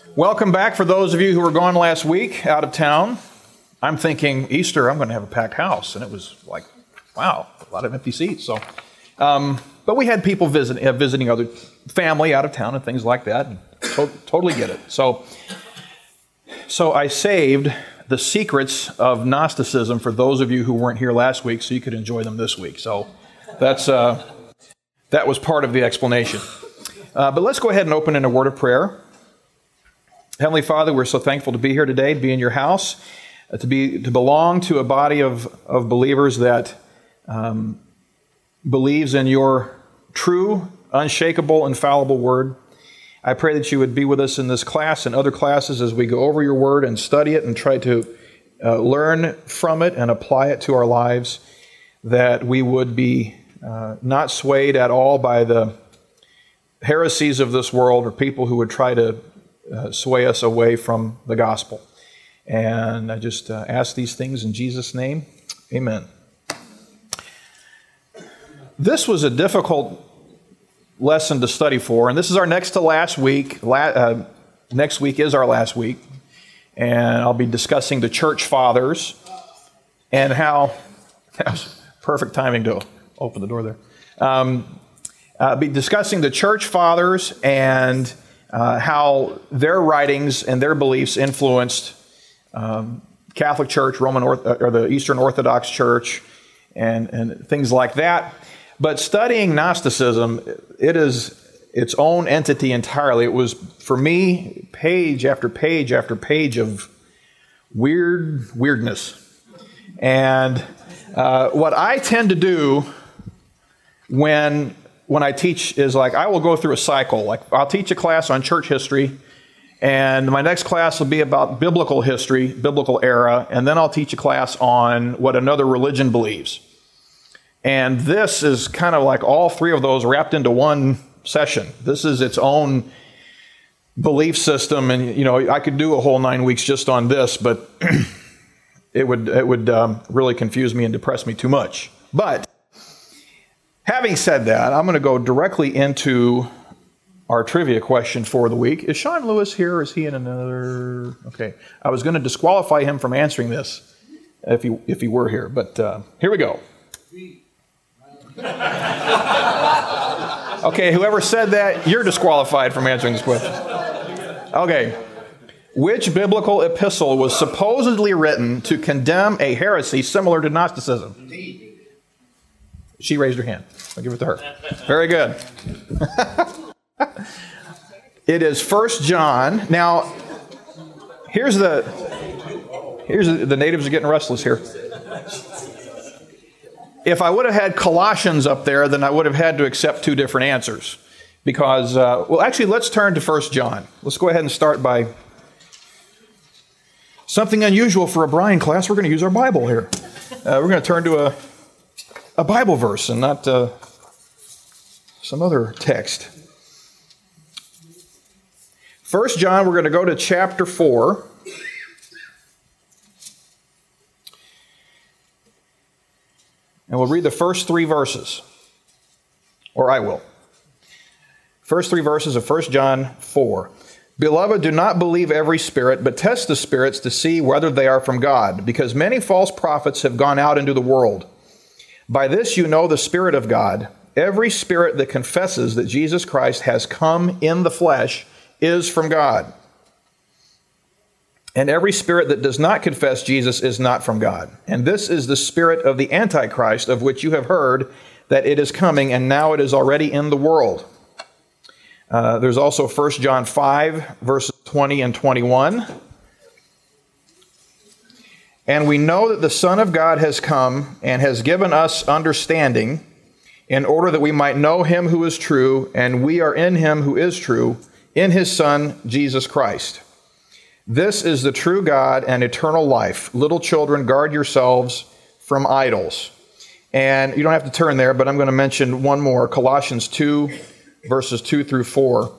Welcome back for those of you who were gone last week out of town. I'm thinking Easter, I'm going to have a packed house. And it was like, wow, a lot of empty seats. So, but we had people visiting other family out of town and things like that. And totally get it. So I saved the secrets of Gnosticism for those of you who weren't here last week so you could enjoy them this week. So that was part of the explanation. But let's go ahead and open in a word of prayer. Heavenly Father, we're so thankful to be here today, to be in your house, to belong to a body of believers that believes in your true, unshakable, infallible word. I pray that you would be with us in this class and other classes as we go over your word and study it and try to learn from it and apply it to our lives, that we would be not swayed at all by the heresies of this world or people who would try to sway us away from the gospel. And I just ask these things in Jesus' name. Amen. This was a difficult lesson to study for, and this is our next to last week. Next week is our last week, and I'll be discussing the church fathers and how that was perfect timing to open the door there. I'll be discussing the church fathers and how their writings and their beliefs influenced Catholic Church, or the Eastern Orthodox Church, and things like that. But studying Gnosticism, it is its own entity entirely. It was, for me, page after page after page of weirdness. And what I tend to do when I teach is I will go through a cycle. I'll teach a class on church history, and my next class will be about biblical history, biblical era, and then I'll teach a class on what another religion believes. And this is kind of like all three of those wrapped into one session. This is its own belief system, and I could do a whole 9 weeks just on this, but it would really confuse me and depress me too much. But having said that, I'm going to go directly into our trivia question for the week. Is Sean Lewis here, or is he in another? Okay. I was going to disqualify him from answering this if he were here, but here we go. Okay, whoever said that, you're disqualified from answering this question. Okay. Which biblical epistle was supposedly written to condemn a heresy similar to Gnosticism? She raised her hand. I'll give it to her. Very good. It is 1 John. Now, here's the natives are getting restless here. If I would have had Colossians up there, then I would have had to accept two different answers. Because, actually, let's turn to 1 John. Let's go ahead and start by something unusual for a Brian class. We're going to use our Bible here. We're going to turn to a Bible verse and not some other text. 1 John, we're going to go to chapter 4. And we'll read the first three verses. Or I will. First three verses of 1 John 4. Beloved, do not believe every spirit, but test the spirits to see whether they are from God, because many false prophets have gone out into the world. By this you know the Spirit of God. Every spirit that confesses that Jesus Christ has come in the flesh is from God. And every spirit that does not confess Jesus is not from God. And this is the spirit of the Antichrist, of which you have heard that it is coming, and now it is already in the world. There's also 1 John 5, verses 20 and 21. And we know that the Son of God has come and has given us understanding, in order that we might know him who is true, and we are in him who is true, in his Son, Jesus Christ. This is the true God and eternal life. Little children, guard yourselves from idols. And you don't have to turn there, but I'm going to mention one more, Colossians 2, verses 2 through 4.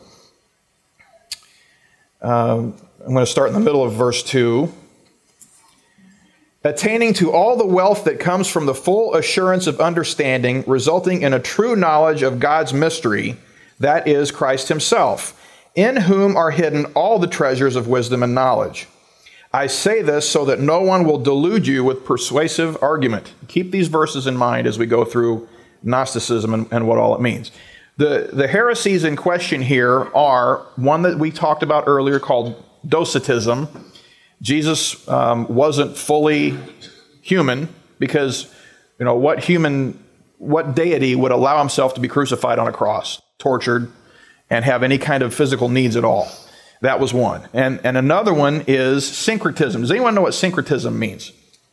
I'm going to start in the middle of verse 2. Attaining to all the wealth that comes from the full assurance of understanding, resulting in a true knowledge of God's mystery, that is Christ himself, in whom are hidden all the treasures of wisdom and knowledge. I say this so that no one will delude you with persuasive argument. Keep these verses in mind as we go through Gnosticism and what all it means. The heresies in question here are one that we talked about earlier called Docetism. Jesus wasn't fully human because, what deity would allow himself to be crucified on a cross, tortured, and have any kind of physical needs at all? That was one. And another one is syncretism. Does anyone know what syncretism means?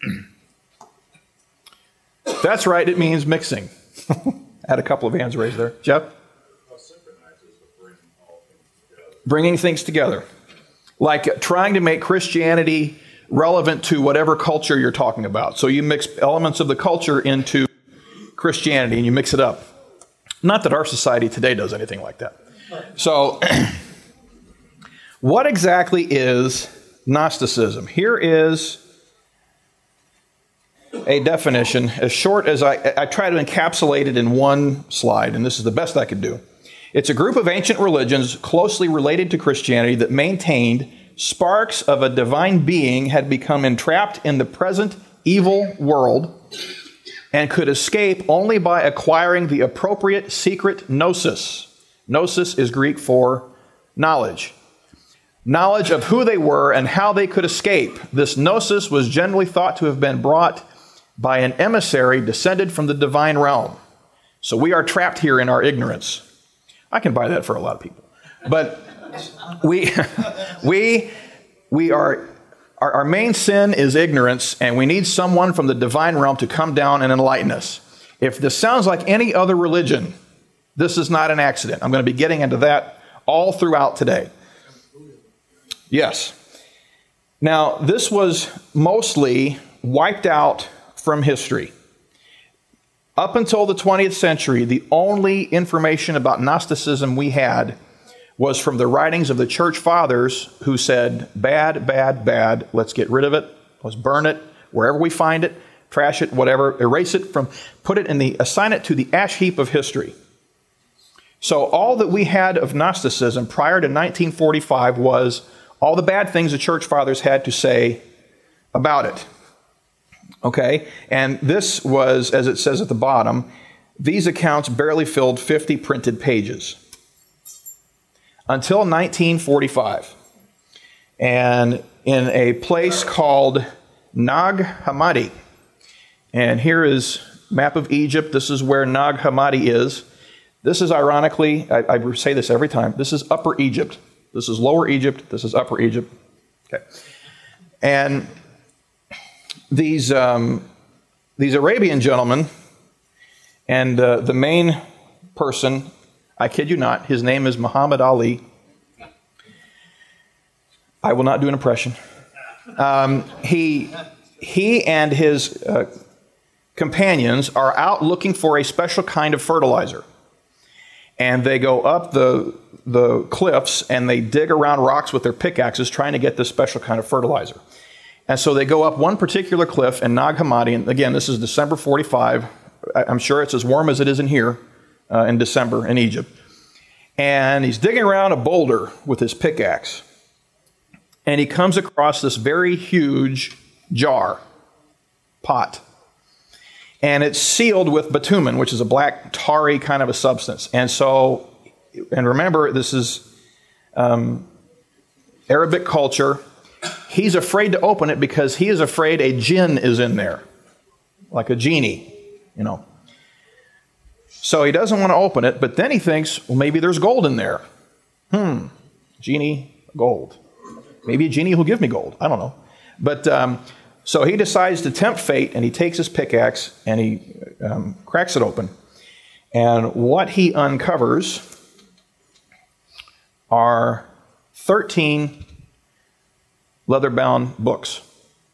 That's right, it means mixing. I had a couple of hands raised there. Jeff? Bringing things together. Like trying to make Christianity relevant to whatever culture you're talking about. So you mix elements of the culture into Christianity and you mix it up. Not that our society today does anything like that. So, what exactly is Gnosticism? Here is a definition, as short as I try to encapsulate it in one slide, and this is the best I could do. It's a group of ancient religions closely related to Christianity that maintained sparks of a divine being had become entrapped in the present evil world and could escape only by acquiring the appropriate secret gnosis. Gnosis is Greek for knowledge. Knowledge of who they were and how they could escape. This gnosis was generally thought to have been brought by an emissary descended from the divine realm. So we are trapped here in our ignorance. I can buy that for a lot of people. But our main sin is ignorance, and we need someone from the divine realm to come down and enlighten us. If this sounds like any other religion, this is not an accident. I'm going to be getting into that all throughout today. Yes. Now, this was mostly wiped out from history. Up until the 20th century, the only information about Gnosticism we had was from the writings of the church fathers who said, bad, bad, bad, let's get rid of it, let's burn it, wherever we find it, trash it, whatever, erase it assign it to the ash heap of history. So all that we had of Gnosticism prior to 1945 was all the bad things the church fathers had to say about it. Okay? And this was, as it says at the bottom, these accounts barely filled 50 printed pages. Until 1945. And in a place called Nag Hammadi. And here is a map of Egypt. This is where Nag Hammadi is. This is ironically, I say this every time, this is Upper Egypt. This is Lower Egypt. This is Upper Egypt. Okay. And these Arabian gentlemen, and the main person, I kid you not, his name is Muhammad Ali. I will not do an impression. He and his companions are out looking for a special kind of fertilizer. And they go up the cliffs and they dig around rocks with their pickaxes trying to get this special kind of fertilizer. And so they go up one particular cliff in Nag Hammadi, and again, this is December 45. I'm sure it's as warm as it is in here in December in Egypt. And he's digging around a boulder with his pickaxe. And he comes across this very huge pot. And it's sealed with bitumen, which is a black, tarry kind of a substance. And remember, this is Arabic culture. He's afraid to open it because he is afraid a jinn is in there, like a genie, So he doesn't want to open it, but then he thinks, well, maybe there's gold in there. Genie, gold. Maybe a genie will give me gold. I don't know. But so he decides to tempt fate, and he takes his pickaxe and he cracks it open. And what he uncovers are 13 leather-bound books.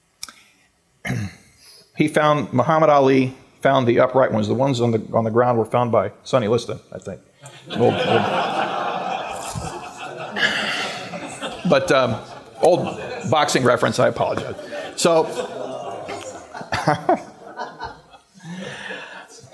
Muhammad Ali found the upright ones. The ones on the ground were found by Sonny Liston, I think. But old boxing reference, I apologize. So,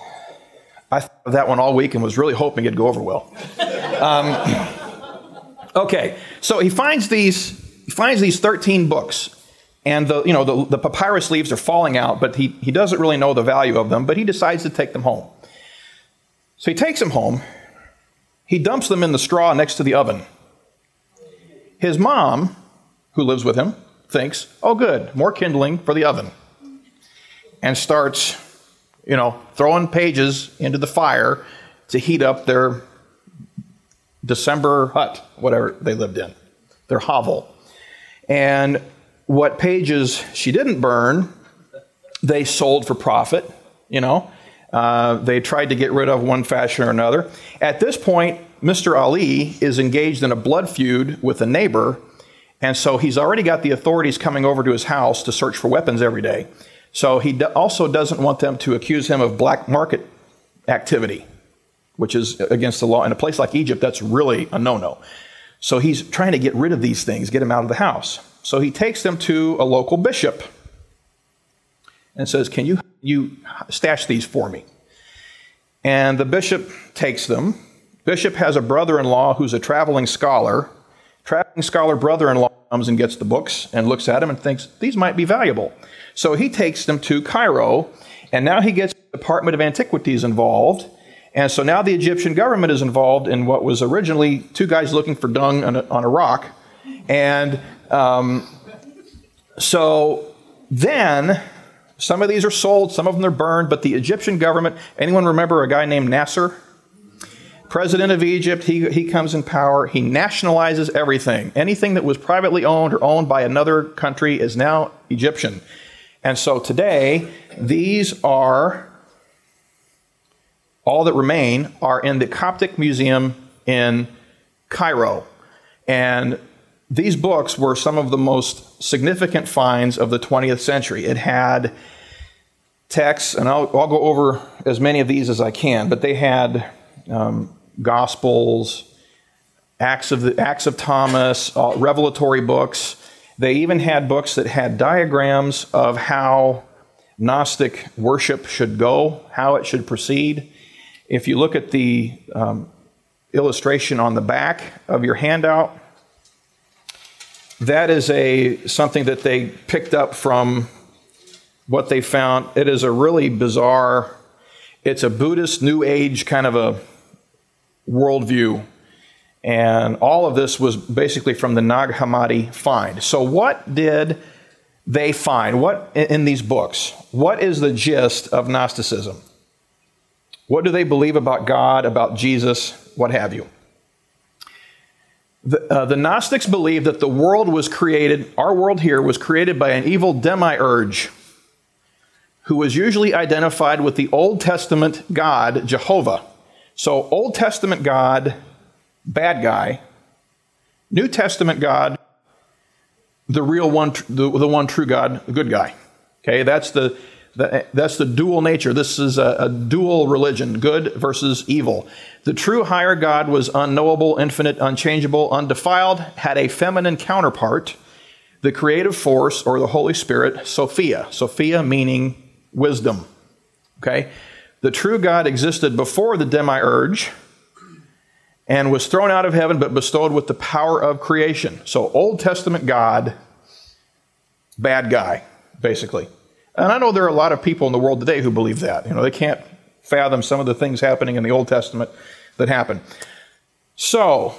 I thought of that one all week and was really hoping it'd go over well. Okay, so he finds these 13 books, and the papyrus leaves are falling out, but he doesn't really know the value of them, but he decides to take them home. So he takes them home. He dumps them in the straw next to the oven. His mom, who lives with him, thinks, oh good, more kindling for the oven, and starts, throwing pages into the fire to heat up their December hut, whatever they lived in, their hovel. And what pages she didn't burn, they sold for profit, They tried to get rid of one fashion or another. At this point, Mr. Ali is engaged in a blood feud with a neighbor, and so he's already got the authorities coming over to his house to search for weapons every day. So he also doesn't want them to accuse him of black market activity, which is against the law. In a place like Egypt, that's really a no-no. So he's trying to get rid of these things, get them out of the house. So he takes them to a local bishop and says, can you stash these for me? And the bishop takes them. Bishop has a brother-in-law who's a traveling scholar. Traveling scholar brother-in-law comes and gets the books and looks at them and thinks, these might be valuable. So he takes them to Cairo, and now he gets the Department of Antiquities involved. And so now the Egyptian government is involved in what was originally two guys looking for dung on a rock. And so then some of these are sold, some of them are burned, but the Egyptian government, anyone remember a guy named Nasser? President of Egypt, he comes in power, he nationalizes everything. Anything that was privately owned or owned by another country is now Egyptian. And so today, these are, all that remain are in the Coptic Museum in Cairo. And these books were some of the most significant finds of the 20th century. It had texts, and I'll go over as many of these as I can, but they had Gospels, Acts of Thomas, revelatory books. They even had books that had diagrams of how Gnostic worship should go, how it should proceed. If you look at the illustration on the back of your handout, that is something that they picked up from what they found. It is a really bizarre, it's a Buddhist New Age kind of a worldview. And all of this was basically from the Nag Hammadi find. So what did they find? What in these books? What is the gist of Gnosticism? What do they believe about God, about Jesus, what have you? The Gnostics believe that the world was created, our world here was created by an evil demiurge who was usually identified with the Old Testament God, Jehovah. So Old Testament God, bad guy. New Testament God, the real one, the one true God, the good guy. Okay, that's the dual nature. This is a dual religion, good versus evil. The true higher God was unknowable, infinite, unchangeable, undefiled, had a feminine counterpart, the creative force, or the Holy Spirit, Sophia. Sophia meaning wisdom. Okay? The true God existed before the demiurge and was thrown out of heaven but bestowed with the power of creation. So Old Testament God, bad guy, basically. And I know there are a lot of people in the world today who believe that. They can't fathom some of the things happening in the Old Testament that happened. So,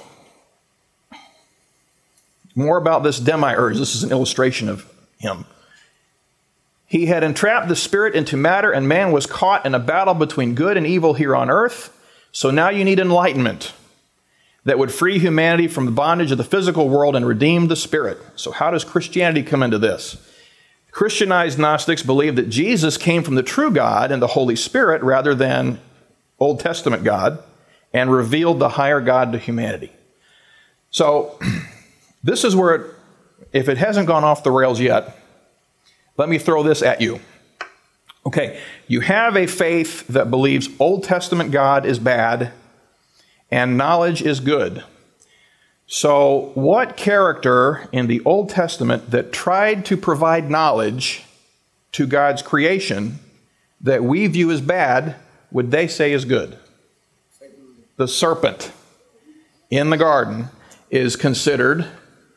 more about this demiurge. This is an illustration of him. He had entrapped the spirit into matter, and man was caught in a battle between good and evil here on earth. So now you need enlightenment that would free humanity from the bondage of the physical world and redeem the spirit. So how does Christianity come into this? Christianized Gnostics believe that Jesus came from the true God and the Holy Spirit rather than Old Testament God and revealed the higher God to humanity. So this is where, if it hasn't gone off the rails yet, let me throw this at you. Okay, you have a faith that believes Old Testament God is bad and knowledge is good. So what character in the Old Testament that tried to provide knowledge to God's creation that we view as bad would they say is good? The serpent in the garden. is considered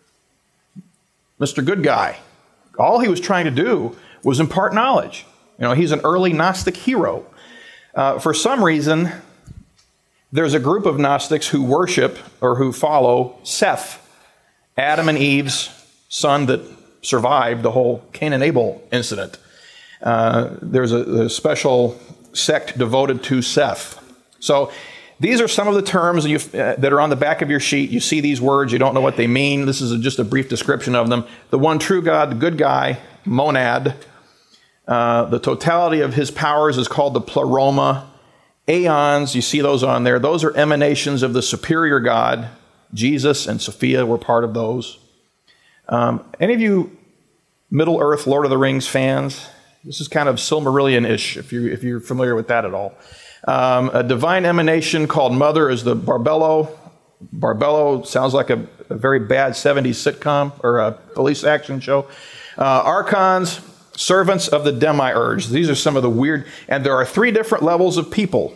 Mr. Good Guy. All he was trying to do was impart knowledge. He's an early Gnostic hero. For some reason, there's a group of Gnostics who worship or who follow Seth, Adam and Eve's son that survived the whole Cain and Abel incident. There's a special sect devoted to Seth. So these are some of the terms that are on the back of your sheet. You see these words, you don't know what they mean. This is just a brief description of them. The one true God, the good guy, monad. The totality of his powers is called the pleroma. Aeons, you see those on there. Those are emanations of the superior God. Jesus and Sophia were part of those. Any of you Middle Earth, Lord of the Rings fans? This is kind of Silmarillion-ish, if you're familiar with that at all. A divine emanation called Mother is the Barbello. Barbello sounds like a very bad 70s sitcom or a police action show. Archons, servants of the demiurge. These are some of the weird, and there are 3 different levels of people.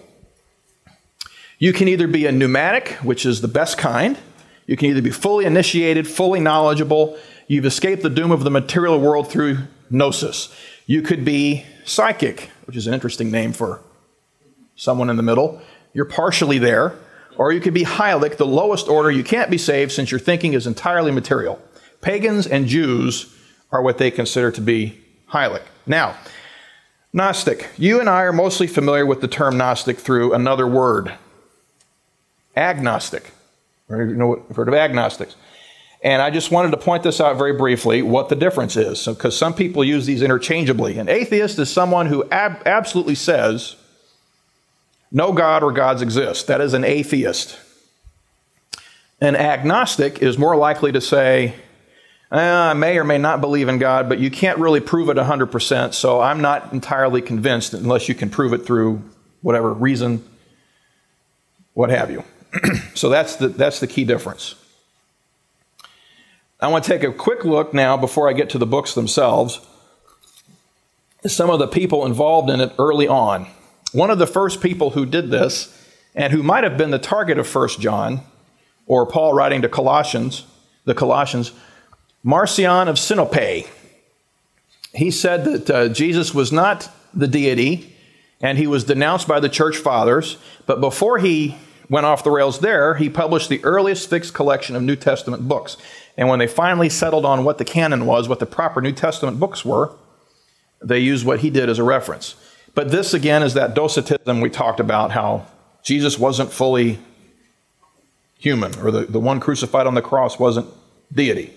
You can either be a pneumatic, which is the best kind. You can either be fully initiated, fully knowledgeable. You've escaped the doom of the material world through gnosis. You could be psychic, which is an interesting name for someone in the middle. You're partially there. Or you could be hylic, the lowest order. You can't be saved since your thinking is entirely material. Pagans and Jews are what they consider to be hylic. Now, Gnostic. You and I are mostly familiar with the term Gnostic through another word. Agnostic. You've heard of agnostics. And I just wanted to point this out very briefly, what the difference is. Because some people use these interchangeably. An atheist is someone who absolutely says no God or gods exist. That is an atheist. An agnostic is more likely to say, I may or may not believe in God, but you can't really prove it 100%, so I'm not entirely convinced unless you can prove it through whatever reason, what have you. So that's the key difference. I want to take a quick look now, before I get to the books themselves, at some of the people involved in it early on. One of the first people who did this, and who might have been the target of 1 John, or Paul writing to the Colossians, Marcion of Sinope. He said that Jesus was not the deity, and he was denounced by the church fathers, but before he went off the rails there, he published the earliest fixed collection of New Testament books. And when they finally settled on what the canon was, what the proper New Testament books were, they used what he did as a reference. But this, again, is that docetism we talked about, how Jesus wasn't fully human, or the one crucified on the cross wasn't deity.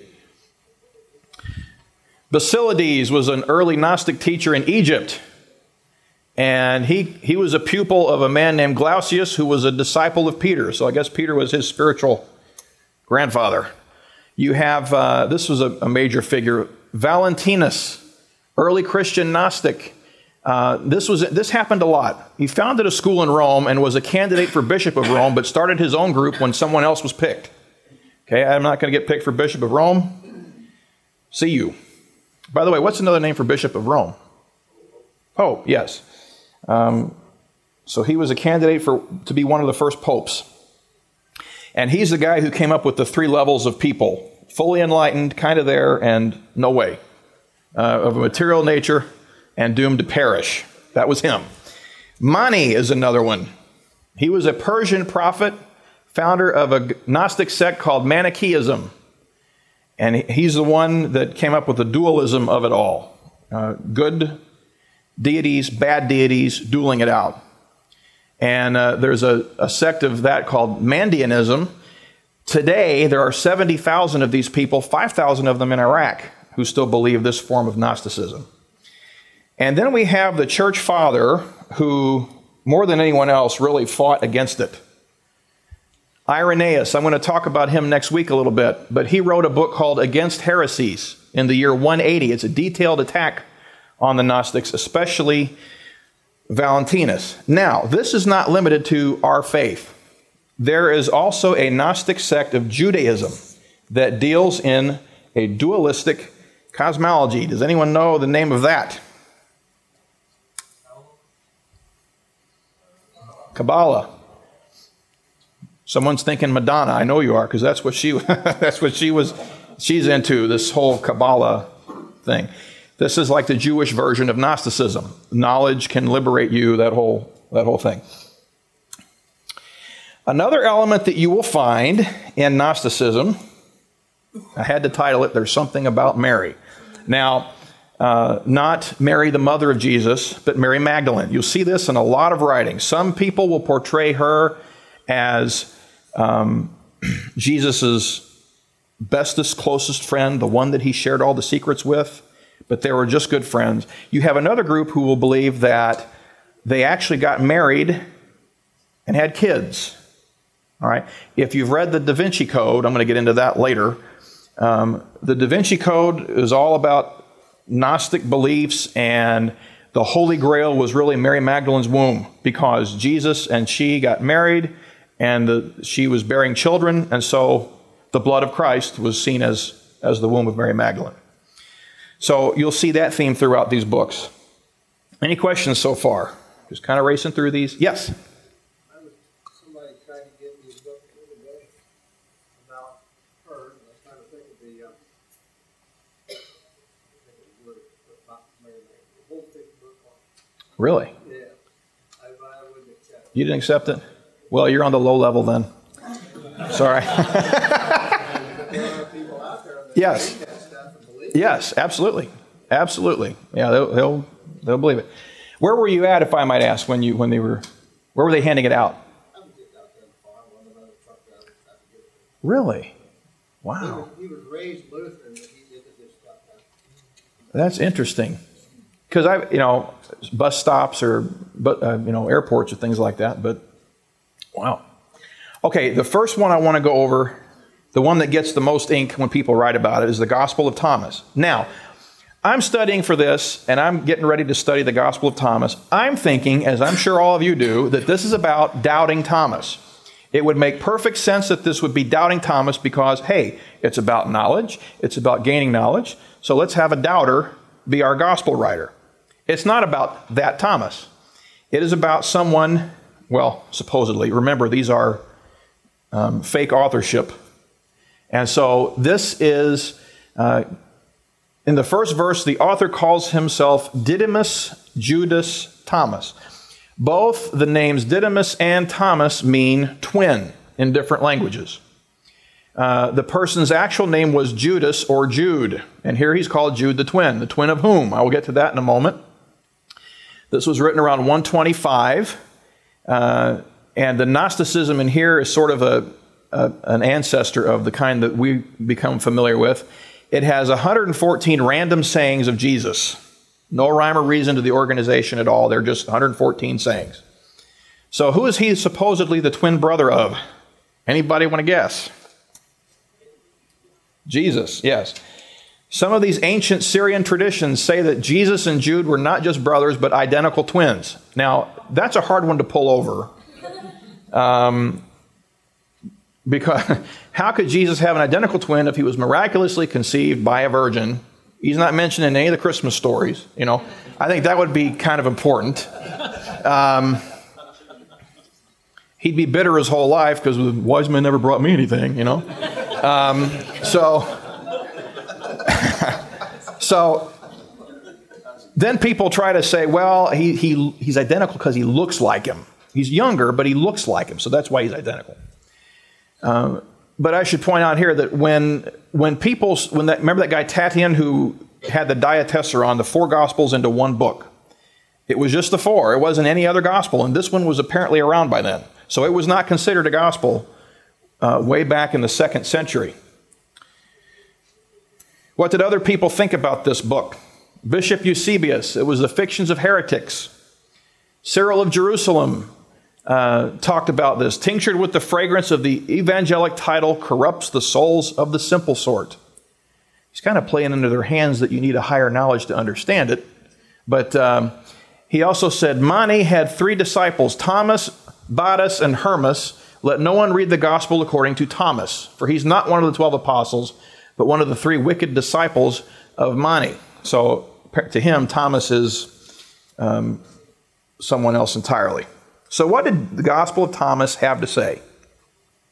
Basilides was an early Gnostic teacher in Egypt. And he was a pupil of a man named Glaucius, who was a disciple of Peter. So I guess Peter was his spiritual grandfather. You have, this was a major figure, Valentinus, early Christian Gnostic. This happened a lot. He founded a school in Rome and was a candidate for Bishop of Rome, but started his own group when someone else was picked. Okay, I'm not going to get picked for Bishop of Rome. See you. By the way, what's another name for Bishop of Rome? Pope, yes. So he was a candidate to be one of the first popes. And he's the guy who came up with the 3 levels of people. Fully enlightened, kind of there, and no way. Of a material nature and doomed to perish. That was him. Mani is another one. He was a Persian prophet, founder of a Gnostic sect called Manichaeism. And he's the one that came up with the dualism of it all. Good deities, bad deities, dueling it out. And there's a sect of that called Mandeanism. Today, there are 70,000 of these people, 5,000 of them in Iraq, who still believe this form of Gnosticism. And then we have the church father who, more than anyone else, really fought against it. Irenaeus, I'm going to talk about him next week a little bit, but he wrote a book called Against Heresies in the year 180. It's a detailed attack on the Gnostics, especially Valentinus. Now, this is not limited to our faith. There is also a Gnostic sect of Judaism that deals in a dualistic cosmology. Does anyone know the name of that? Kabbalah. Someone's thinking Madonna. I know you are, because that's what she's into, this whole Kabbalah thing. This is like the Jewish version of Gnosticism. Knowledge can liberate you, that whole thing. Another element that you will find in Gnosticism, I had to title it, There's Something About Mary. Now, not Mary, the mother of Jesus, but Mary Magdalene. You'll see this in a lot of writings. Some people will portray her as Jesus' bestest, closest friend, the one that he shared all the secrets with, but they were just good friends. You have another group who will believe that they actually got married and had kids. All right. If you've read the Da Vinci Code, I'm going to get into that later. The Da Vinci Code is all about Gnostic beliefs, and the Holy Grail was really Mary Magdalene's womb, because Jesus and she got married, and she was bearing children, and so the blood of Christ was seen as the womb of Mary Magdalene. So you'll see that theme throughout these books. Any questions so far? Just kind of racing through these. Yes? Somebody tried to get me a book the other day about her, and I was trying to think of the whole thick book on it. Really? Yeah. I wouldn't accept it. You didn't accept it? Well, you're on the low level then. Sorry. But there are people out there that Yes. read that stuff and believe it. Yes, absolutely. Absolutely. Yeah, they'll believe it. Where were you at, if I might ask, where were they handing it out? I was just out there on the farm, one of the truck drivers tried to get it. Really? Wow. He was raised Lutheran, but he did this stuff now. That's interesting. Because bus stops or airports or things like that. But wow. Okay, the first one I want to go over, the one that gets the most ink when people write about it, is the Gospel of Thomas. Now, I'm studying for this, and I'm getting ready to study the Gospel of Thomas. I'm thinking, as I'm sure all of you do, that this is about doubting Thomas. It would make perfect sense that this would be doubting Thomas because, hey, it's about knowledge. It's about gaining knowledge. So let's have a doubter be our gospel writer. It's not about that Thomas. It is about someone, well, supposedly. Remember, these are fake authorship. And so this is, in the first verse, the author calls himself Didymus Judas Thomas. Both the names Didymus and Thomas mean twin in different languages. The person's actual name was Judas or Jude, and here he's called Jude the twin of whom? I will get to that in a moment. This was written around 125, and the Gnosticism in here is sort of an ancestor of the kind that we become familiar with. It has 114 random sayings of Jesus. No rhyme or reason to the organization at all. They're just 114 sayings. So who is he supposedly the twin brother of? Anybody want to guess? Jesus, yes. Some of these ancient Syrian traditions say that Jesus and Jude were not just brothers, but identical twins. Now, that's a hard one to pull over. Because how could Jesus have an identical twin if he was miraculously conceived by a virgin? He's not mentioned in any of the Christmas stories. I think that would be kind of important. He'd be bitter his whole life because the wise men never brought me anything, So then people try to say, well, he's identical because he looks like him. He's younger, but he looks like him, so that's why he's identical. But I should point out here that remember that guy Tatian who had the Diatessaron, the 4 Gospels into one book. It was just the 4. It wasn't any other gospel, and this one was apparently around by then. So it was not considered a gospel way back in the 2nd century. What did other people think about this book? Bishop Eusebius, it was the fictions of heretics. Cyril of Jerusalem talked about this. Tinctured with the fragrance of the evangelic title corrupts the souls of the simple sort. He's kind of playing into their hands that you need a higher knowledge to understand it. But he also said, Mani had 3 disciples, Thomas, Bacchus, and Hermas. Let no one read the gospel according to Thomas, for he's not one of the 12 apostles, but one of the 3 wicked disciples of Mani. So to him, Thomas is someone else entirely. So what did the Gospel of Thomas have to say?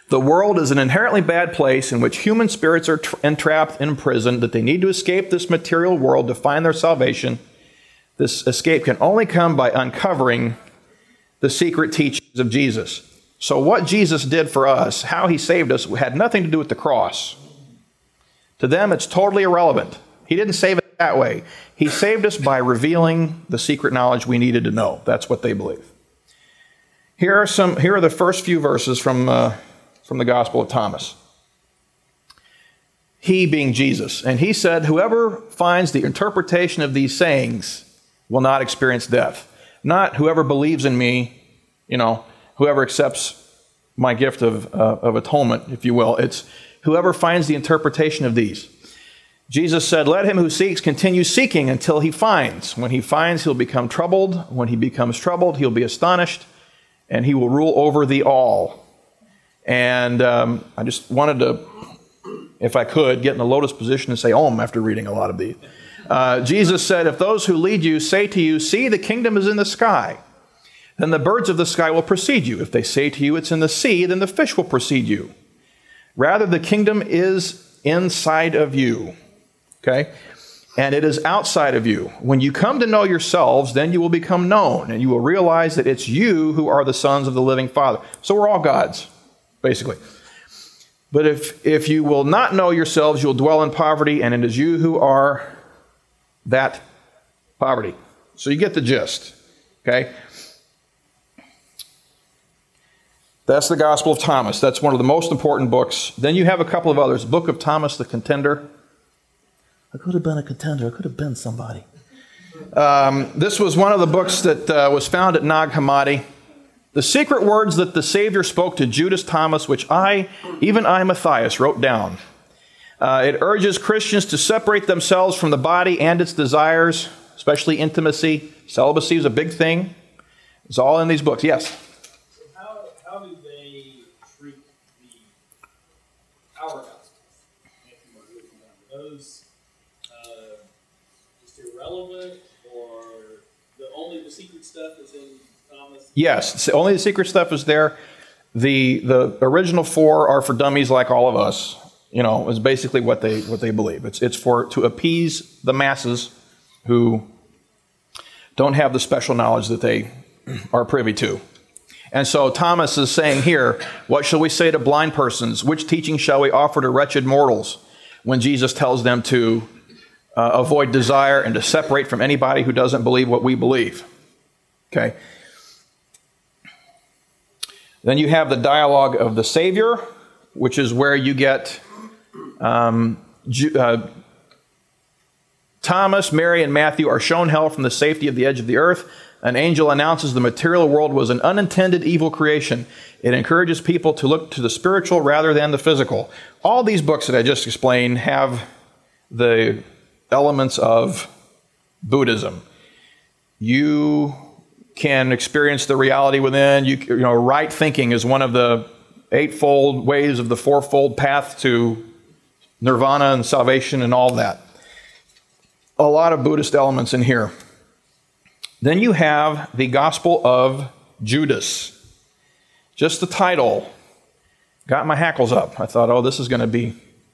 The world is an inherently bad place in which human spirits are entrapped and imprisoned, that they need to escape this material world to find their salvation. This escape can only come by uncovering the secret teachings of Jesus. So what Jesus did for us, how he saved us, had nothing to do with the cross. To them, it's totally irrelevant. He didn't save it that way. He saved us by revealing the secret knowledge we needed to know. That's what they believe. Here are the first few verses from the Gospel of Thomas. He being Jesus. And he said, whoever finds the interpretation of these sayings will not experience death. Not whoever believes in me, whoever accepts my gift of atonement, if you will. It's whoever finds the interpretation of these. Jesus said, let him who seeks continue seeking until he finds. When he finds, he'll become troubled. When he becomes troubled, he'll be astonished, and he will rule over the all. And I just wanted to, if I could, get in the lotus position and say Om after reading a lot of these. Jesus said, if those who lead you say to you, see, the kingdom is in the sky, then the birds of the sky will precede you. If they say to you, it's in the sea, then the fish will precede you. Rather, the kingdom is inside of you. Okay? And it is outside of you. When you come to know yourselves, then you will become known, and you will realize that it's you who are the sons of the living Father. So we're all God's, basically. But if you will not know yourselves, you'll dwell in poverty, and it is you who are that poverty. So you get the gist. Okay? That's the Gospel of Thomas. That's one of the most important books. Then you have a couple of others. Book of Thomas the Contender. I could have been a contender. I could have been somebody. This was one of the books that was found at Nag Hammadi. The secret words that the Savior spoke to Judas Thomas, which even I, Matthias, wrote down. It urges Christians to separate themselves from the body and its desires, especially intimacy. Celibacy is a big thing. It's all in these books. Yes? How do they treat our gospels? Are those just irrelevant, or only the secret stuff is in Thomas? Yes, only the secret stuff is there. The original four are for dummies like all of us. Is basically what they believe. It's to appease the masses who don't have the special knowledge that they are privy to. And so Thomas is saying here, what shall we say to blind persons? Which teaching shall we offer to wretched mortals? When Jesus tells them to avoid desire and to separate from anybody who doesn't believe what we believe. Okay. Then you have the dialogue of the Savior, which is where you get Thomas, Mary, and Matthew are shown hell from the safety of the edge of the earth. An angel announces the material world was an unintended evil creation. It encourages people to look to the spiritual rather than the physical. All these books that I just explained have the elements of Buddhism. You can experience the reality within. Right thinking is one of the eightfold ways of the fourfold path to nirvana and salvation and all that. A lot of Buddhist elements in here. Then you have the Gospel of Judas. Just the title got my hackles up. I thought, this is going to be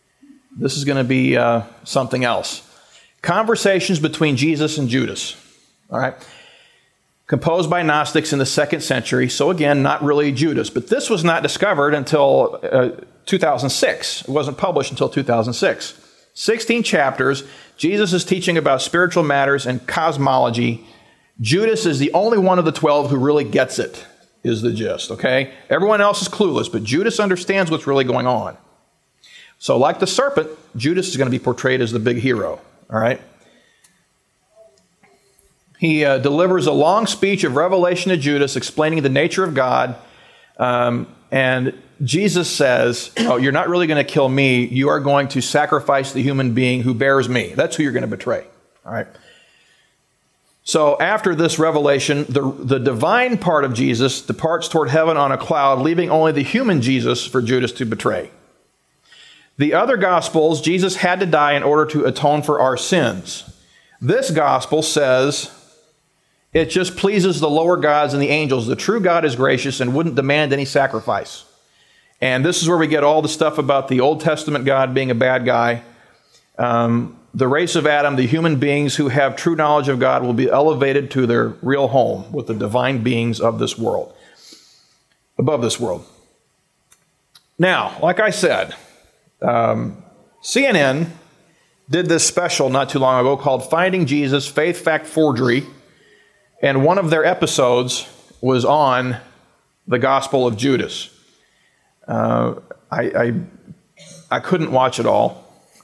something else. Conversations between Jesus and Judas. All right. Composed by Gnostics in the 2nd century. So again, not really Judas. But this was not discovered until 2006. It wasn't published until 2006. 16 chapters. Jesus is teaching about spiritual matters and cosmology. Judas is the only one of the 12 who really gets it, is the gist, okay? Everyone else is clueless, but Judas understands what's really going on. So like the serpent, Judas is going to be portrayed as the big hero, all right? He delivers a long speech of revelation to Judas explaining the nature of God. And Jesus says, you're not really going to kill me. You are going to sacrifice the human being who bears me. That's who you're going to betray. All right. So after this revelation, the divine part of Jesus departs toward heaven on a cloud, leaving only the human Jesus for Judas to betray. The other Gospels, Jesus had to die in order to atone for our sins. This Gospel says it just pleases the lower gods and the angels. The true God is gracious and wouldn't demand any sacrifice. And this is where we get all the stuff about the Old Testament God being a bad guy. The race of Adam, the human beings who have true knowledge of God, will be elevated to their real home with the divine beings of this world, above this world. Now, like I said, CNN did this special not too long ago called Finding Jesus, Faith, Fact, Forgery. And one of their episodes was on the Gospel of Judas. I couldn't watch it all.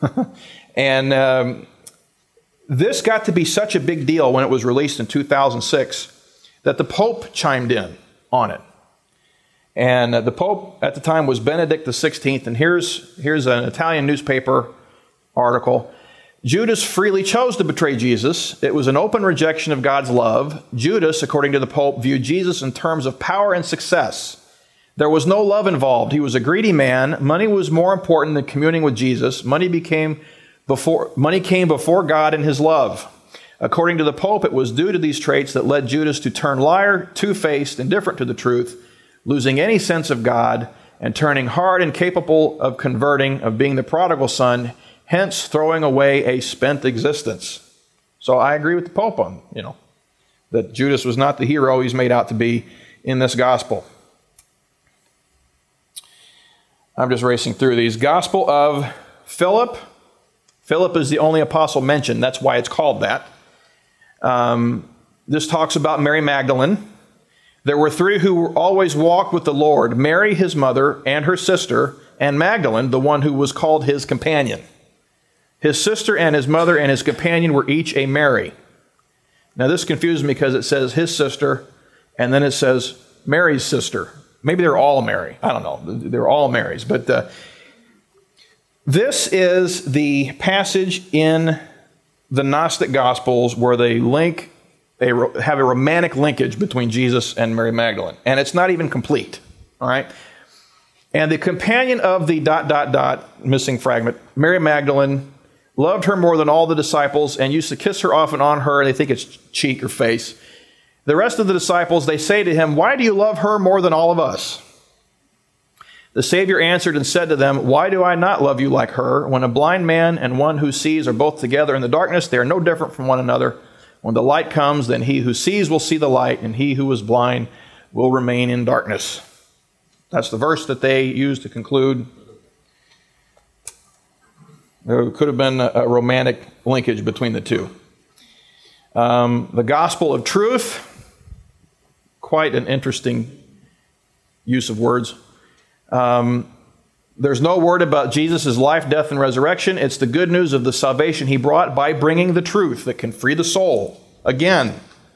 And this got to be such a big deal when it was released in 2006 that the Pope chimed in on it. And the Pope at the time was Benedict XVI. And here's an Italian newspaper article. Judas freely chose to betray Jesus. It was an open rejection of God's love. Judas, according to the Pope, viewed Jesus in terms of power and success. There was no love involved. He was a greedy man. Money was more important than communing with Jesus. Money came before God and his love. According to the Pope, it was due to these traits that led Judas to turn liar, two-faced, indifferent to the truth, losing any sense of God, and turning hard and capable of converting, of being the prodigal son, hence throwing away a spent existence. So I agree with the Pope on, that Judas was not the hero he's made out to be in this gospel. I'm just racing through these. Gospel of Philip. Philip is the only apostle mentioned. That's why it's called that. This talks about Mary Magdalene. There were three who always walked with the Lord: Mary, his mother, and her sister, and Magdalene, the one who was called his companion. His sister and his mother and his companion were each a Mary. Now this confused me because it says his sister, and then it says Mary's sister. Maybe they're all Mary. I don't know. They're all Marys. But this is the passage in the Gnostic Gospels where they have a romantic linkage between Jesus and Mary Magdalene. And it's not even complete. All right? And the companion of the ... missing fragment, Mary Magdalene, loved her more than all the disciples and used to kiss her often on her. They think it's cheek or face. The rest of the disciples, they say to him, "Why do you love her more than all of us?" The Savior answered and said to them, "Why do I not love you like her? When a blind man and one who sees are both together in the darkness, they are no different from one another. When the light comes, then he who sees will see the light, and he who is blind will remain in darkness." That's the verse that they used to conclude. There could have been a romantic linkage between the two. The gospel of truth, quite an interesting use of words. There's no word about Jesus' life, death, and resurrection. It's the good news of the salvation he brought by bringing the truth that can free the soul. Again,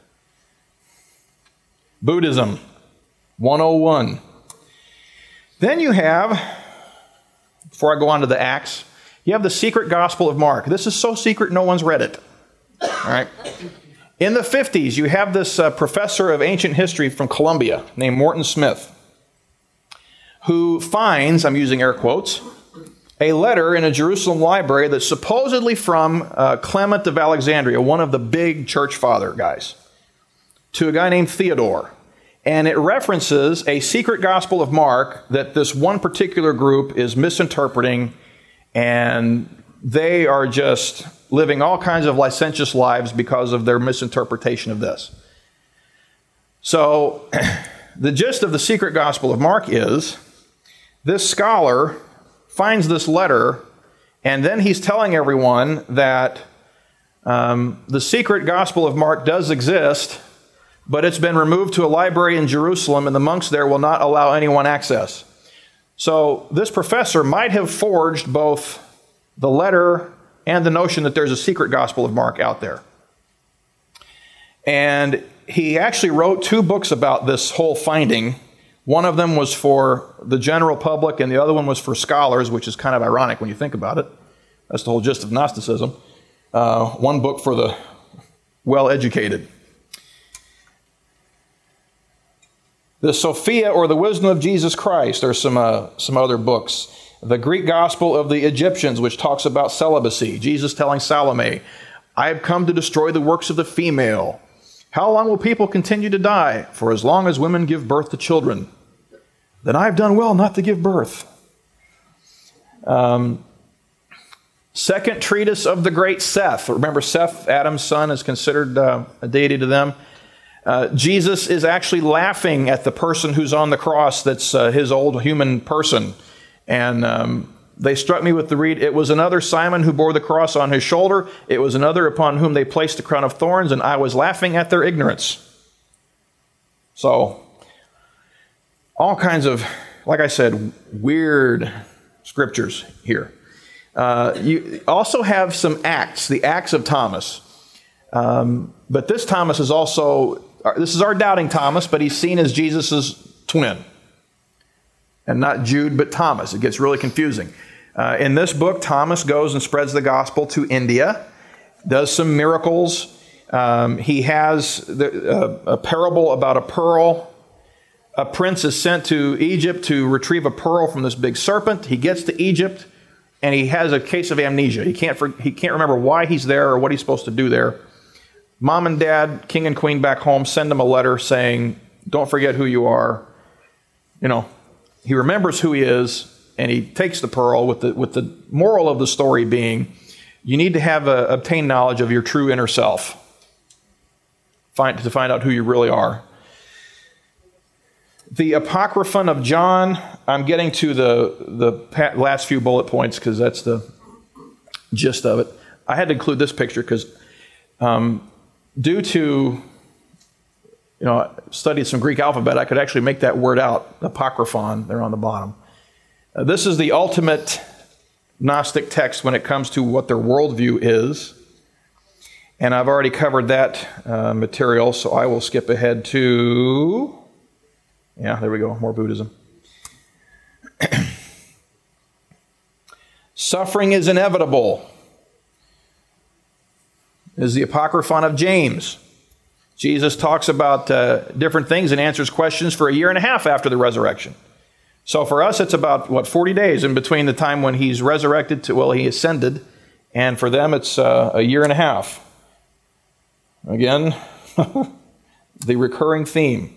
Buddhism 101. Then you have, before I go on to the Acts, you have the secret gospel of Mark. This is so secret no one's read it. All right. In the 50s, you have this professor of ancient history from Columbia named Morton Smith, who finds, I'm using air quotes, a letter in a Jerusalem library that's supposedly from Clement of Alexandria, one of the big church father guys, to a guy named Theodore. And it references a secret gospel of Mark that this one particular group is misinterpreting, and they are just living all kinds of licentious lives because of their misinterpretation of this. So the gist of the secret gospel of Mark is this scholar finds this letter, and then he's telling everyone that the secret gospel of Mark does exist, but it's been removed to a library in Jerusalem, and the monks there will not allow anyone access. So this professor might have forged both the letter and the notion that there's a secret gospel of Mark out there. And he actually wrote 2 books about this whole finding. One of them was for the general public, and the other one was for scholars, which is kind of ironic when you think about it. That's the whole gist of Gnosticism. One book for the well-educated. The Sophia, or the Wisdom of Jesus Christ, are some other books. The Greek Gospel of the Egyptians, which talks about celibacy. Jesus telling Salome, "I have come to destroy the works of the female. How long will people continue to die? For as long as women give birth to children." then I've done well not to give birth. Second treatise of the great Seth. Remember, Seth, Adam's son, is considered a deity to them. Jesus is actually laughing at the person who's on the cross that's his old human person. And they struck me with the reed, it was another Simon who bore the cross on his shoulder. It was another upon whom they placed the crown of thorns, and I was laughing at their ignorance. So, all kinds of, like I said, weird scriptures here. You also have some Acts, the Acts of Thomas. But this Thomas is also, this is our doubting Thomas, but he's seen as Jesus' twin. And not Jude, but Thomas. It gets really confusing. In this book, Thomas goes and spreads the gospel to India, does some miracles. He has a parable about a pearl. A prince is sent to Egypt to retrieve a pearl from this big serpent. He gets to Egypt, and he has a case of amnesia. He can't remember why he's there or what he's supposed to do there. Mom and dad, king and queen back home, send him a letter saying, don't forget who you are. You know, he remembers who he is, and he takes the pearl with the moral of the story being, you need to have obtain knowledge of your true inner self to find out who you really are. The Apocryphon of John, I'm getting to the last few bullet points because that's the gist of it. I had to include this picture because due to, I studied some Greek alphabet, I could actually make that word out, Apocryphon, there on the bottom. This is the ultimate Gnostic text when it comes to what their worldview is. And I've already covered that material, so I will skip ahead to... Yeah, there we go, more Buddhism. Suffering is inevitable is the Apocryphon of James. Jesus talks about different things and answers questions for 1.5 years after the resurrection. So for us, it's about, 40 days in between the time when he's resurrected he ascended, and for them it's 1.5 years. Again, the recurring theme.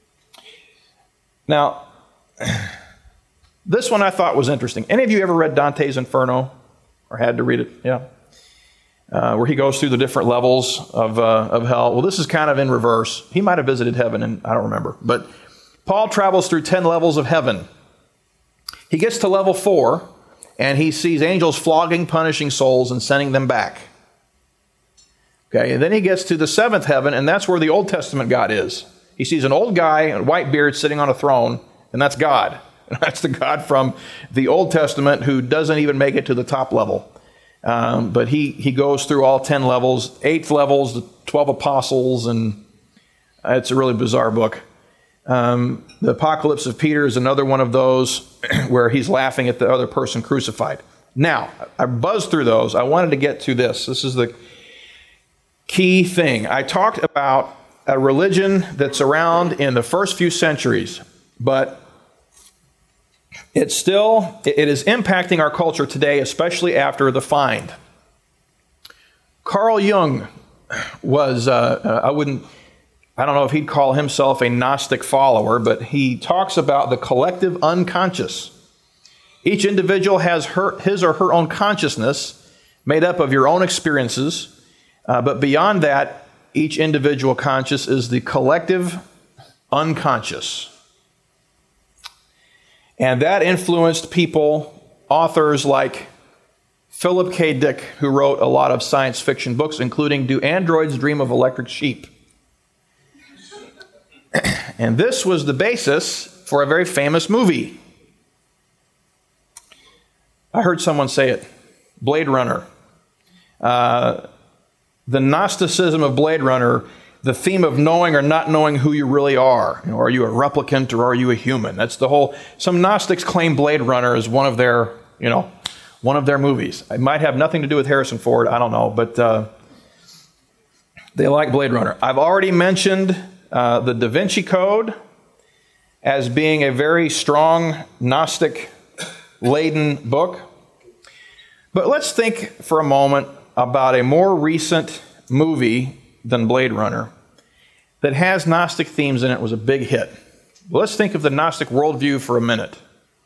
Now, this one I thought was interesting. Any of you ever read Dante's Inferno? Or had to read it? Yeah. Where he goes through the different levels of hell. Well, this is kind of in reverse. He might have visited heaven, and I don't remember. But Paul travels through 10 levels of heaven. He gets to level 4, and he sees angels flogging, punishing souls, and sending them back. Okay, and then he gets to the 7th heaven, and that's where the Old Testament God is. He sees an old guy, a white beard, sitting on a throne, and that's God. That's the God from the Old Testament who doesn't even make it to the top level. But he goes through all 10 levels, 8th levels, the 12 apostles, and it's a really bizarre book. The Apocalypse of Peter is another one of those where he's laughing at the other person crucified. Now, I buzzed through those. I wanted to get to this. This is the key thing. I talked about a religion that's around in the first few centuries, but it is impacting our culture today, especially after the find. Carl Jung was, I don't know if he'd call himself a Gnostic follower, but he talks about the collective unconscious. Each individual has his or her own consciousness made up of your own experiences, but beyond that, each individual conscious is the collective unconscious. And that influenced authors like Philip K. Dick, who wrote a lot of science fiction books, including Do Androids Dream of Electric Sheep? And this was the basis for a very famous movie. I heard someone say it, Blade Runner. The Gnosticism of Blade Runner, the theme of knowing or not knowing who you really are. Are you a replicant or are you a human? That's the whole. Some Gnostics claim Blade Runner is one of their movies. It might have nothing to do with Harrison Ford. I don't know, but they like Blade Runner. I've already mentioned the Da Vinci Code as being a very strong Gnostic-laden book. But let's think for a moment about a more recent movie than Blade Runner that has Gnostic themes in it, was a big hit. Let's think of the Gnostic worldview for a minute.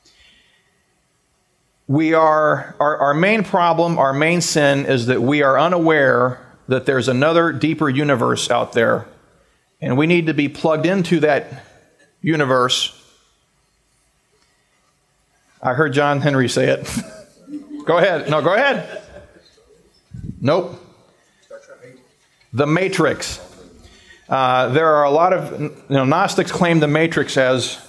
Our main problem, our main sin is that we are unaware that there's another deeper universe out there, and we need to be plugged into that universe. I heard John Henry say it. Go ahead. No, go ahead. Nope. The Matrix. There are a lot of Gnostics claim the Matrix as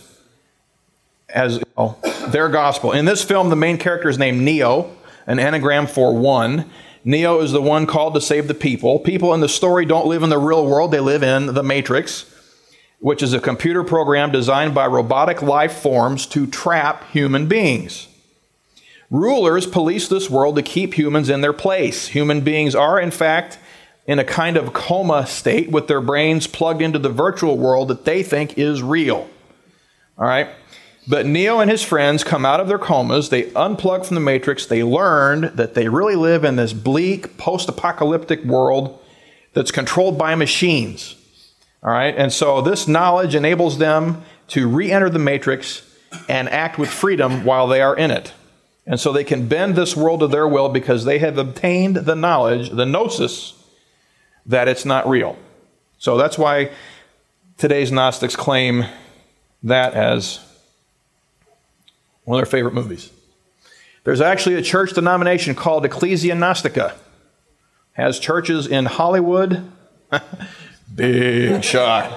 their gospel. In this film, the main character is named Neo, an anagram for one. Neo is the one called to save the people. People in the story don't live in the real world. They live in the Matrix, which is a computer program designed by robotic life forms to trap human beings. Rulers police this world to keep humans in their place. Human beings are, in fact, in a kind of coma state with their brains plugged into the virtual world that they think is real. All right? But Neo and his friends come out of their comas. They unplug from the Matrix. They learned that they really live in this bleak, post-apocalyptic world that's controlled by machines. All right? And so this knowledge enables them to re-enter the Matrix and act with freedom while they are in it. And so they can bend this world to their will because they have obtained the knowledge, the gnosis, that it's not real. So that's why today's Gnostics claim that as one of their favorite movies. There's actually a church denomination called Ecclesia Gnostica. Has churches in Hollywood. Big shock.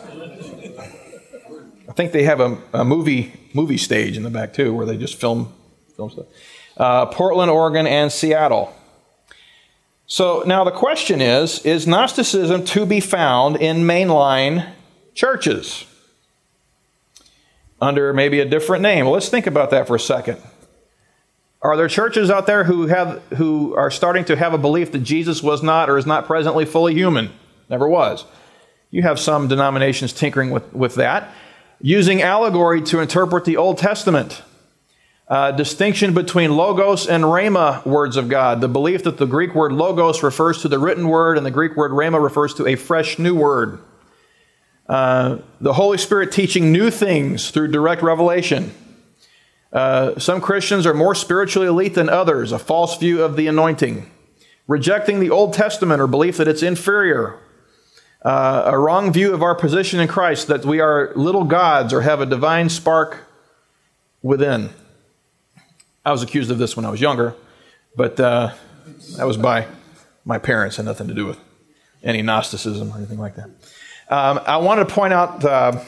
I think they have a movie stage in the back too, where they just film stuff. Portland, Oregon, and Seattle. So now the question is Gnosticism to be found in mainline churches? Under maybe a different name. Well, let's think about that for a second. Are there churches out there who are starting to have a belief that Jesus was not or is not presently fully human? Never was. You have some denominations tinkering with that, using allegory to interpret the Old Testament. Distinction between logos and rhema words of God. The belief that the Greek word logos refers to the written word and the Greek word rhema refers to a fresh new word. The Holy Spirit teaching new things through direct revelation. Some Christians are more spiritually elite than others, a false view of the anointing. Rejecting the Old Testament or belief that it's inferior. A wrong view of our position in Christ, that we are little gods or have a divine spark within. I was accused of this when I was younger, but that was by my parents, had nothing to do with any Gnosticism or anything like that. I wanted to point out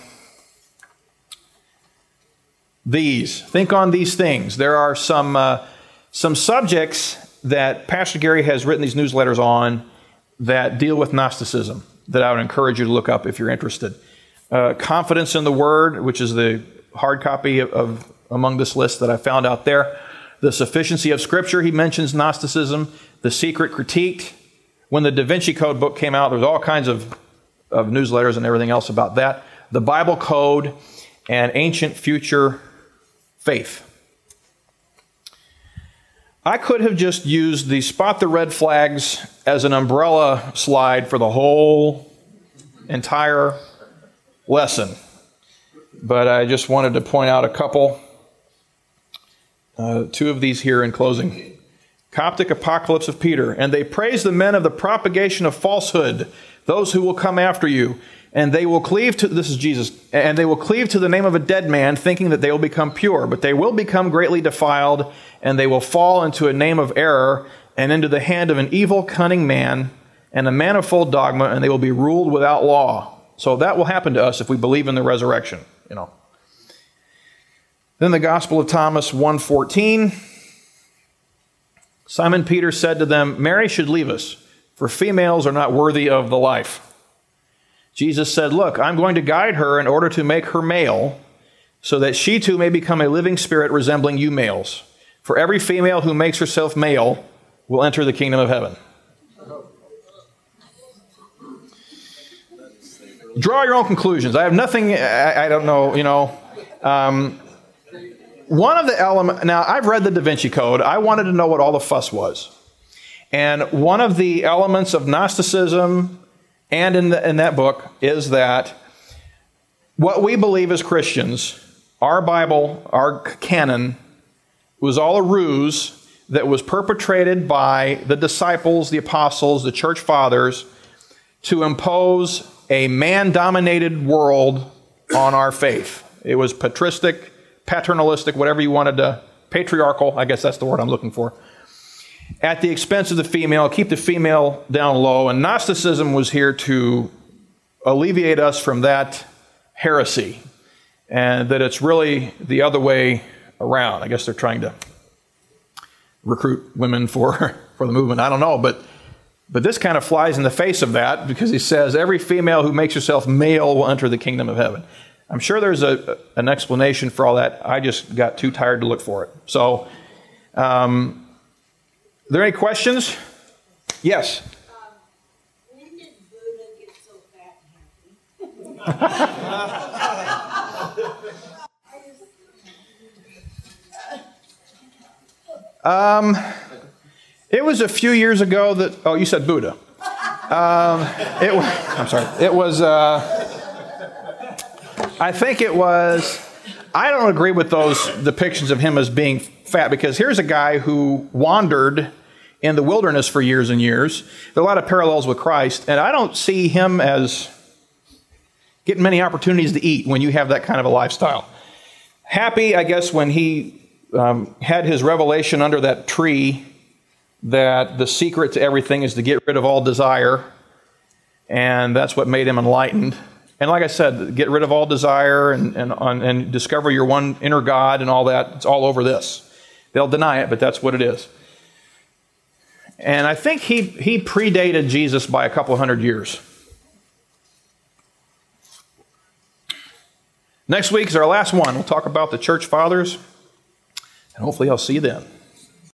these. Think on these things. There are some subjects that Pastor Gary has written these newsletters on that deal with Gnosticism that I would encourage you to look up if you're interested. Confidence in the Word, which is the hard copy of among this list that I found out there. The Sufficiency of Scripture, he mentions Gnosticism. The Secret Critique. When the Da Vinci Code book came out, there was all kinds of newsletters and everything else about that. The Bible Code and Ancient Future Faith. I could have just used the Spot the Red Flags as an umbrella slide for the whole entire lesson. But I just wanted to point out a couple. Two of these here in closing. Coptic Apocalypse of Peter. And they praise the men of the propagation of falsehood, those who will come after you. And they will cleave to, this is Jesus, and they will cleave to the name of a dead man, thinking that they will become pure. But they will become greatly defiled, and they will fall into a name of error, and into the hand of an evil, cunning man, and a manifold dogma, and they will be ruled without law. So that will happen to us if we believe in the resurrection, Then the Gospel of Thomas 1:14. Simon Peter said to them, Mary should leave us, for females are not worthy of the life. Jesus said, look, I'm going to guide her in order to make her male, so that she too may become a living spirit resembling you males. For every female who makes herself male will enter the kingdom of heaven. Draw your own conclusions. I have nothing, I don't know, one of the elements, now I've read the Da Vinci Code. I wanted to know what all the fuss was. And one of the elements of Gnosticism and in that book is that what we believe as Christians, our Bible, our canon, was all a ruse that was perpetrated by the disciples, the apostles, the church fathers, to impose a man-dominated world on our faith. It was patristic, paternalistic, whatever you wanted to, patriarchal, I guess that's the word I'm looking for, at the expense of the female, keep the female down low. And Gnosticism was here to alleviate us from that heresy, and that it's really the other way around. I guess they're trying to recruit women for the movement. I don't know, but this kind of flies in the face of that, because he says every female who makes herself male will enter the kingdom of heaven. I'm sure there's an explanation for all that. I just got too tired to look for it. So, are there any questions? Yes? When did Buddha get so fat and happy? It was a few years ago that... Oh, you said Buddha. I'm sorry. It was... I think it was... I don't agree with those depictions of him as being fat, because here's a guy who wandered in the wilderness for years and years. There are a lot of parallels with Christ, and I don't see him as getting many opportunities to eat when you have that kind of a lifestyle. Happy, I guess, when he had his revelation under that tree that the secret to everything is to get rid of all desire, and that's what made him enlightened. And like I said, get rid of all desire and discover your one inner God and all that. It's all over this. They'll deny it, but that's what it is. And I think he predated Jesus by a couple hundred years. Next week is our last one. We'll talk about the church fathers, and hopefully I'll see you then.